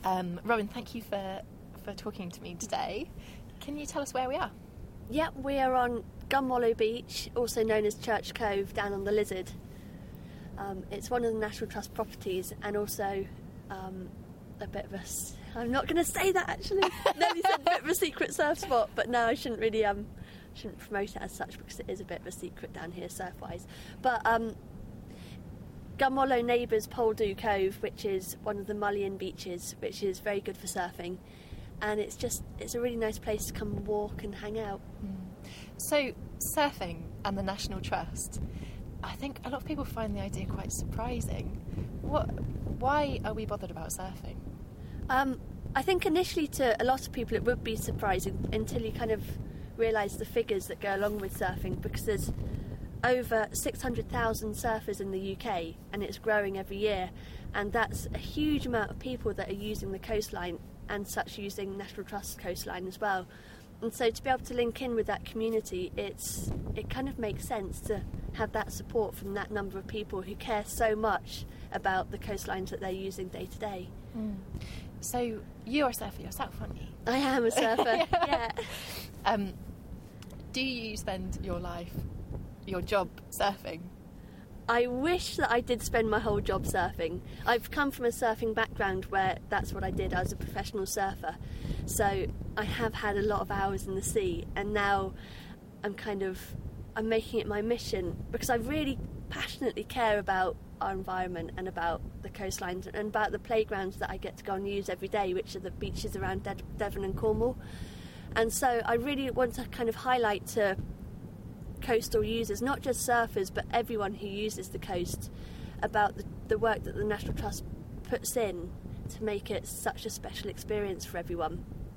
Robin, thank you for talking to me today. Can you tell us where we are? Yep, we are on Gunwallow Beach, also known as Church Cove, down on the Lizard. It's one of the National Trust properties, and also a bit of a... I'm not going to say that, actually. Nelly said a bit of a secret surf spot, but no, I shouldn't really... shouldn't promote it as such, because it is a bit of a secret down here surf-wise. But Gunwallow neighbours Poldhu Cove, which is one of the Mullion beaches, which is very good for surfing. And it's a really nice place to come and walk and hang out. So, surfing and the National Trust, I think a lot of people find the idea quite surprising. Why are we bothered about surfing? I think initially to a lot of people it would be surprising until you kind of realise the figures that go along with surfing, because there's over 600,000 surfers in the UK and it's growing every year, and that's a huge amount of people that are using the coastline and such, using National Trust coastline as well. And so to be able to link in with that community, it kind of makes sense to have that support from that number of people who care so much about the coastlines that they're using day to day. So you're a surfer yourself, aren't you? I am a surfer, yeah. Do you spend your job surfing? I wish that I did spend my whole job surfing. I've come from a surfing background where that's what I did. I was a professional surfer. So I have had a lot of hours in the sea, and now I'm making it my mission, because I really passionately care about our environment and about the coastlines and about the playgrounds that I get to go and use every day, which are the beaches around Devon and Cornwall. And so I really want to kind of highlight to coastal users, not just surfers, but everyone who uses the coast, about the work that the National Trust puts in to make it such a special experience for everyone.